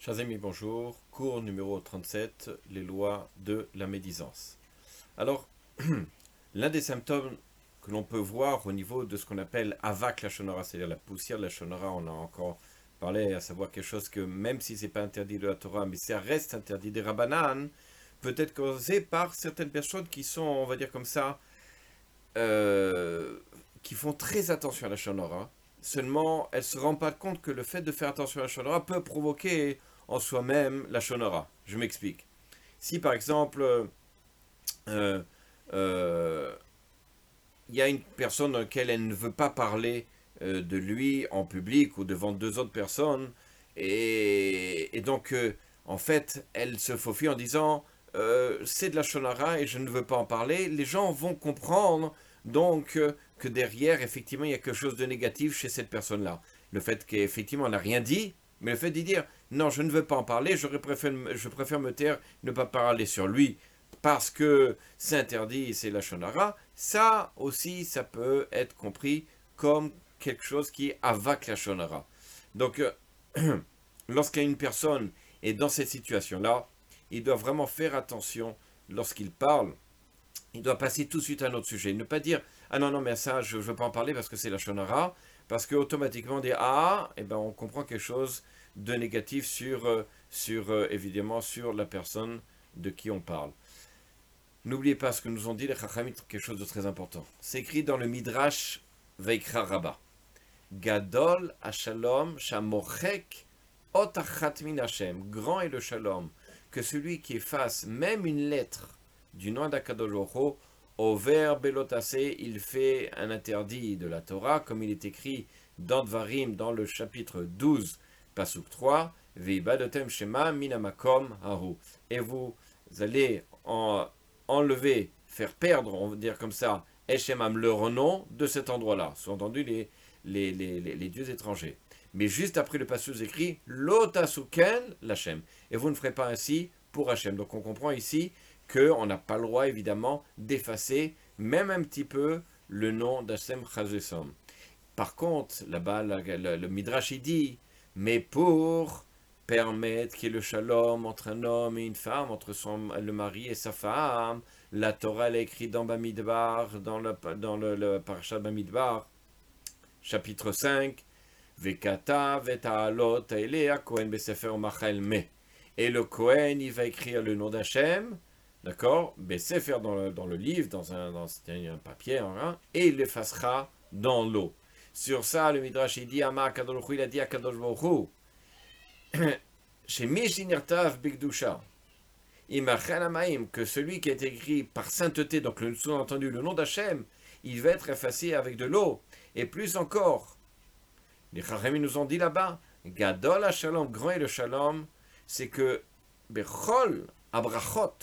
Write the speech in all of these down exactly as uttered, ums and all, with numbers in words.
Chers amis, bonjour. Cours numéro trente-sept, les lois de la médisance. Alors, l'un des symptômes que l'on peut voir au niveau de ce qu'on appelle avak la shonara, c'est-à-dire la poussière de la shonara, on a encore parlé, à savoir quelque chose que même si c'est pas interdit de la Torah, mais ça reste interdit des Rabbanan, peut être causé par certaines personnes qui sont, on va dire comme ça, euh, qui font très attention à la shonara. Seulement, elles ne se rendent pas compte que le fait de faire attention à la shonara peut provoquer en soi-même la shonara. Je m'explique. Si par exemple, euh, euh, il y a une personne dans laquelle elle ne veut pas parler euh, de lui en public ou devant deux autres personnes, et, et donc, euh, en fait, elle se faufile en disant euh, c'est de la shonara et je ne veux pas en parler, les gens vont comprendre donc euh, que derrière, effectivement, il y a quelque chose de négatif chez cette personne-là. Le fait qu'effectivement, elle n'a rien dit, mais le fait d'y dire non, je ne veux pas en parler, je préfère, je préfère me taire, ne pas parler sur lui parce que c'est interdit, c'est la shonara, ça aussi, ça peut être compris comme quelque chose qui avak la shonara. Donc, euh, lorsqu'une personne est dans cette situation-là, il doit vraiment faire attention lorsqu'il parle. Il doit passer tout de suite à un autre sujet. Ne pas dire ah non, non, mais ça, je ne veux pas en parler parce que c'est la shonara, parce qu'automatiquement, on dit ah, et ben on comprend quelque chose de négatif sur, euh, sur euh, évidemment, sur la personne de qui on parle. N'oubliez pas ce que nous ont dit les Chachamim, quelque chose de très important. C'est écrit dans le Midrash Veikra Rabba. Gadol Hashalom Shamochek Otachat Min Hashem. Grand est le Shalom, que celui qui efface même une lettre du nom d'Akadosh Baruch Hu, au vers Belotase, il fait un interdit de la Torah, comme il est écrit dans Dvarim, dans le chapitre douze, Pasuk trois, Veibadotem Shema Minamakom Haru. Et vous allez en enlever, faire perdre, on va dire comme ça, Eshemam, le renom de cet endroit-là. Sous-entendu, les, les, les, les, les dieux étrangers. Mais juste après le passage écrit, Lotasuken l'Hachem. Et vous ne ferez pas ainsi pour Hachem. Donc on comprend ici qu'on n'a pas le droit, évidemment, d'effacer, même un petit peu, le nom d'Hachem Chazesom. Par contre, là-bas, le, le, le Midrash, il dit, mais pour permettre qu'il y ait le shalom entre un homme et une femme, entre son, le mari et sa femme, la Torah elle est écrite dans Bamidbar, dans le, dans le, le Parashat Bamidbar, chapitre cinq, Vekata veta'alot elea Kohen besefer machel me. Et le Kohen, il va écrire le nom d'Hachem, d'accord, besefer dans le, dans le livre, dans un, dans un papier, hein, et il l'effacera dans l'eau. Sur ça, le Midrash, il dit, Ama Kadosh Baruch Hu, il a dit à Kadosh Baruch Hu, chez Mishinirtav Bigdusha, Imachanamaim, que celui qui est écrit par sainteté, donc le sous-entendu, le nom d'Hachem, il va être effacé avec de l'eau. Et plus encore, les Chachamim nous ont dit là-bas, Gadol HaShalom, grand est le Shalom, c'est que Bechol Abrachot,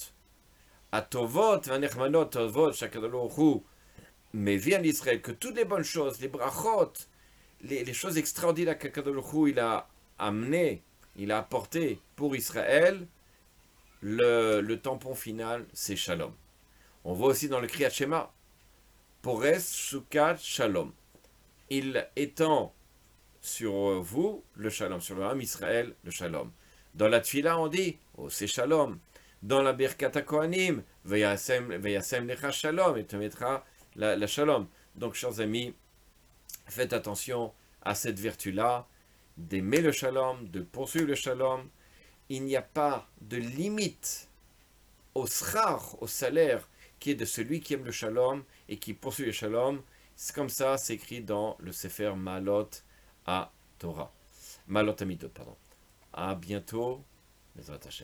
Atovot, Vanechmanot, Tovot, Shakadosh Baruch Hu, mais vient d'Israël, que toutes les bonnes choses, les brachot, les, les choses extraordinaires qu'Akadosh Baruch Hu il a amené, il a apporté pour Israël, le, le tampon final, c'est Shalom. On voit aussi dans le Kriyat Shema, Pores Sukat Shalom. Il étend sur vous le Shalom, sur le Ham Israël, le Shalom. Dans la Tfila, on dit, oh c'est Shalom. Dans la Birkat HaKohanim, Veyasem Lecha Shalom, il te mettra La, la shalom. Donc, chers amis, faites attention à cette vertu-là, d'aimer le shalom, de poursuivre le shalom. Il n'y a pas de limite au schar, au salaire, qui est de celui qui aime le shalom et qui poursuit le shalom. C'est comme ça, c'est écrit dans le Sefer Malot à Torah. Malot Amidot, pardon. À bientôt. Bezrat Hashem.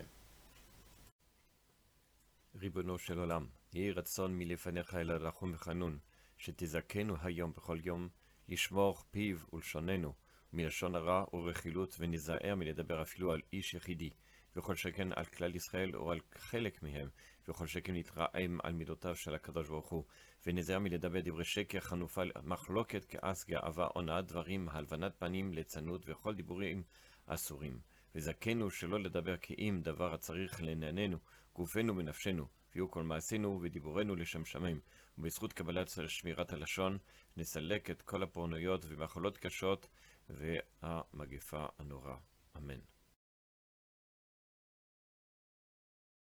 ריבונו של עולם, יהי רצון מלפניך אל הרחום וחנון, שתזכנו היום בכל יום, לשמור פיו ולשוננו, מלשון הרע ורכילות, וניזהר מלדבר אפילו על איש יחידי, וכל שכן על כלל ישראל או על חלק מהם, וכל שכן נתרעם על מידותיו של הקדוש ברוך הוא, וניזהר מלדבר דברי שקר, חנופה, מחלוקת, כעס, גאווה, הונאת דברים, הלבנת פנים, ליצנות, וכל דיבורים אסורים. וזכנו שלא לדבר כי אם דבר הצריך לענייננו, גופנו ונפשנו, ויהיו כל מעשינו ודיבורנו לשם שמיים, ובזכות קבלת שמירת הלשון, נסלק את כל הפורנויות ומחלות קשות והמגפה הנורא. אמן.